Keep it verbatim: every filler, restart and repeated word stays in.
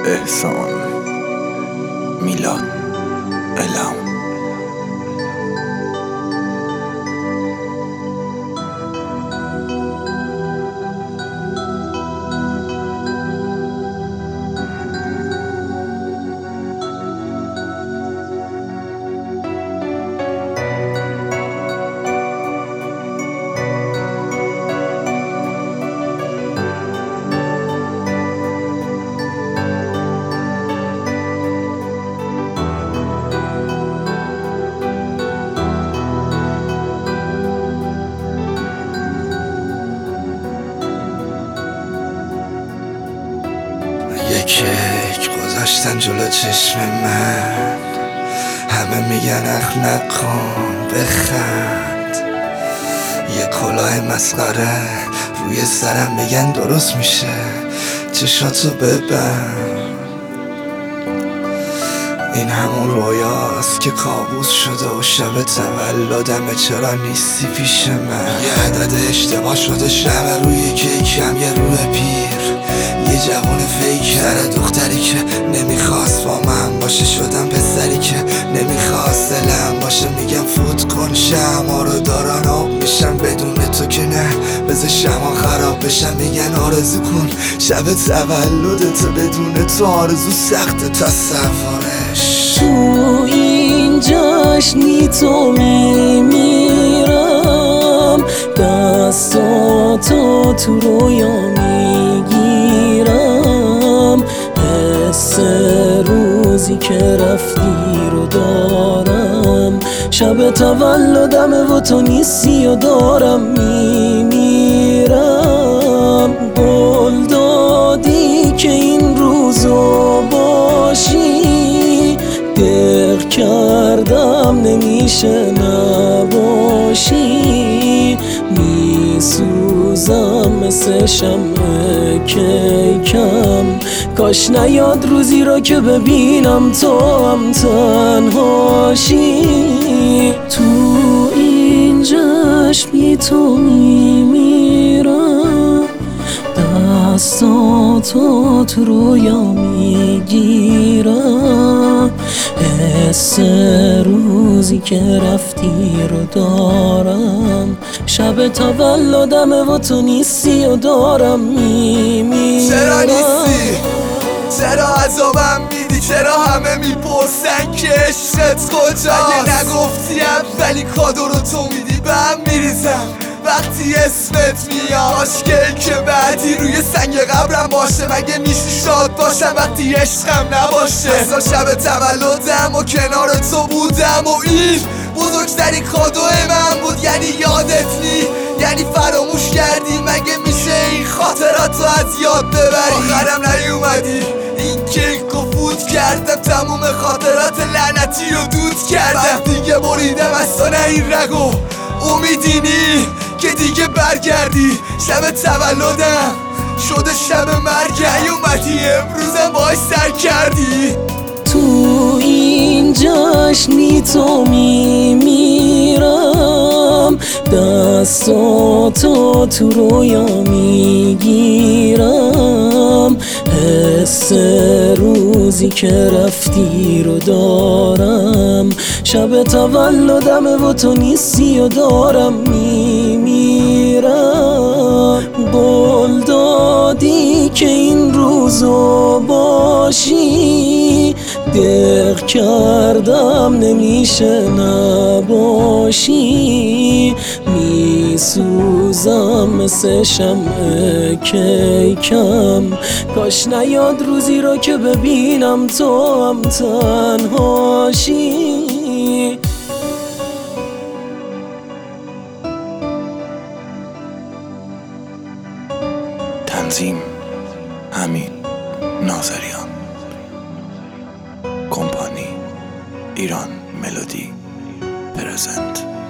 احسان، میلاد، الهام. یک یک گذاشتن جلو چشم من، همه میگن اخ نکن بخند. یه کلاه مسخره روی سرم میگن درست میشه چشاتو ببند. این همون رویاست که کابوس شده و شب تولدمه چرا نیستی پیش من. یه عدد اشتباه شده شب روی کیکم، یه روح پیر، یه جوان فیک، سر دختری که نمیخواست با من باشه شدم پسری که نمیخواست دلم باشه. میگم فوت کن شمع رو دارن آب میشم بدون تو که نه بذار شمع خراب بشم. میگن آرزو کن شب تولدت بدون تو آرزو سخت تصورش. تو این جشنی تو میمیرم، دستاتو تو رویا میگیرم، حس روزی که رفتی رو دارم. شب تولدم و تو نیستی و دارم میمیرم. قول دادی که این روزو باشی، دق کردم نمیشه نباشی. میسوزم مثل شمع کیکم، کاش نیاد روزی را که ببینم تو هم تنهاشی. تو این جشنی تو میمیرم، دستاتو تو رویا میگیرم، حس روزی که رفتی رو دارم. شب تولدم و تو نیستی و دارم میمیرم. چرا نیستی؟ چرا عذابم میدی؟ چرا همه میپرسن که عشقت کجاست؟ اگه نگفتی اولی کادو رو تو میدی به هم میریزم وقتی اسمت میاد. آشکل که بعدی روی سنگ قبرم باشه، مگه میشه شاد باشم وقتی عشقم نباشه؟ اصلا شب تولدم و کنار تو بودم و این بزرگترین کادو من بود. یعنی یادت نی، یعنی فراموش کردی، مگه میشه این خاطراتو از یاد ببری؟ آخرم نیومدی، این کیک و فوت کردم، تموم خاطرات لعنتی رو دود کردم. دیگه بریدم از تو نه این رگو امیدینی که دیگه برگردی. شب تولدم شده شب مرگ، نیومدی امروزم باش سر کردی. تو این جشنی تو میمیرم، دستاتو تو رویا میگیرم، حس روزی که رفتی رو دارم. شب تولدم و تو نیستی و دارم میمیرم. قول دادی که این روزو باشی، دق کردم نمیشه نباشی. میسوزم مثل شمع کیکم، کاش نیاد روزی رو که ببینم تو هم تنهاشی. تنظیم امین ناظریان، کمپانی ایران ملودی پرزنت.